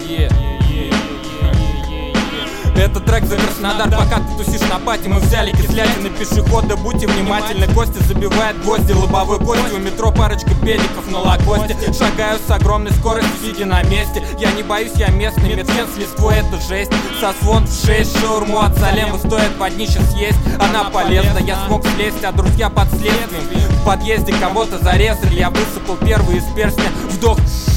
Это трек за Краснодар, пока ты тусишь на пати. Мы взяли кислятины пешехода, будьте внимательны. Костя забивает гвозди лобовой костью. У метро парочка педиков на лакосте. Шагаю с огромной скоростью, сидя на месте. Я не боюсь, я местный, медвен с листвой, это жесть. Сосвон в 6, шаурму от Салема стоит под днище съесть. Она полезна, я смог слезть, а друзья под следствием. В подъезде кого-то зарезали, я высыпал первый из перстня. Вдох.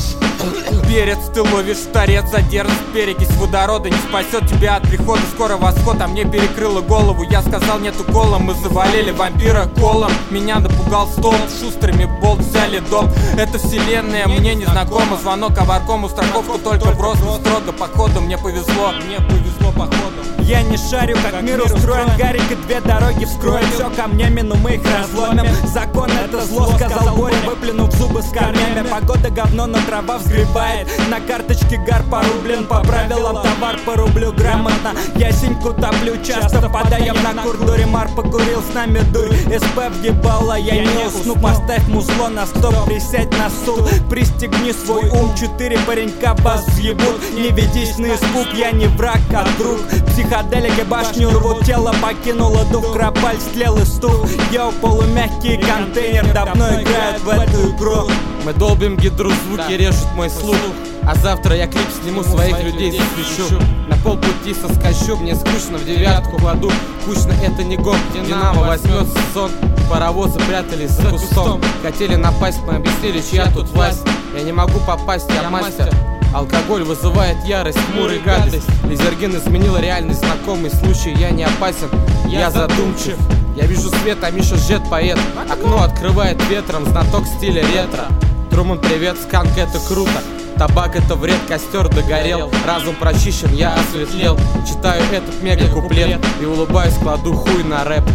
Перец, ты ловишь торец, задержит перекись водорода. Не спасет тебя от прихода, скоро восход. А мне перекрыло голову, я сказал нету кола. Мы завалили вампира колом. Меня напугал стол, шустрыми болт взяли дом. Это вселенная мне не знакома. Звонок оборкому, страховку только просто строго. Походу мне повезло походу. Я не шарю, как мир устроен. Гарик и две дороги вскроем. Все камнями, но мы их разломим. Закон это зло, сказал Боря, выплюнув зубы с корнями. Погода говно, но трава взгребает. На карточке гар порублен. По правилам товар по рублю грамотно. Я синьку топлю, часто подаем на курду. Ремар покурил, с нами дуй. СП въебала, я не усну. Поставь музло на стоп, присядь на стул. Пристегни свой ум, 4 паренька бас въебут. Не ведись на испуг, я не враг, а друг. Психоделики башню рвут, тело покинуло дух. Кропаль, стрел и стук. Йоу, полумягкий контейнер давно играет в эту игру. Мы долбим гидру, звуки режут мой слух. А завтра я клип сниму, своих людей засвечу. На полпути соскочу, мне скучно, в девятку кладу. Кучно это не год, Динамо возьмет сезон. Паровозы прятались за кустом. Хотели напасть, мы объяснили, чья тут власть. Я не могу попасть, я мастер. Алкоголь вызывает ярость, хмурый гадость. Лизергин изменила реальность, знакомый случай. Я не опасен, я задумчив. Я вижу свет, а Миша жжет поэт. Окно открывает ветром, знаток стиля ретро. Труман, привет, сканк, это круто. Табак это вред, костер догорел. Разум прочищен, я осветлел. Читаю этот мега куплет и улыбаюсь, кладу хуй на рэп.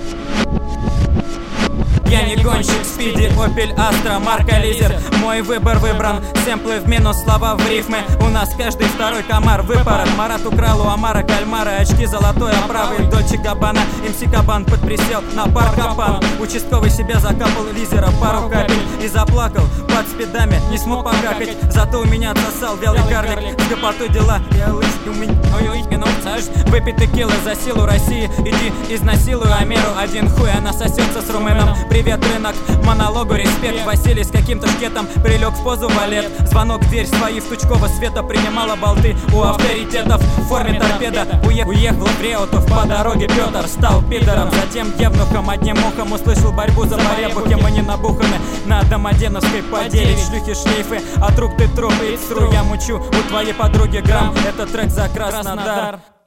Я не гонщик, спиди, Opel Astra, марка лидер. Мой выбор выбран, сэмплы в минус, слова в рифмы. У нас каждый второй комар выпорот. Марат украл у Амара кальмара, очки золотой оправы. Дольче Габбана, МС Кабан подприсел на паркопан. Участковый себя закапал лизера, пару капель и заплакал под спидами, не смог покакать. Зато у меня отсосал вялый карлик. С гопотой дела, я лыж, у меня выпей текилы за силу России. Иди изнасилуй Амеру, один хуй, она сосется с румыном. Привет, рынок, монологу респект. Василий с каким-то шкетом прилег в позу валет. Звонок в дверь, свои в Тучково света принимала болты у авторитетов в форме торпеда. Уехал в Реутов по дороге Петр, стал пидором, затем евнухом. Одним ухом услышал борьбу за поребухи. Мы не набуханы на Домодедовской поделить шлюхи шлейфы. От рук ты труп и сру я мучу у твоей подруги грамм. Это трек за Краснодар.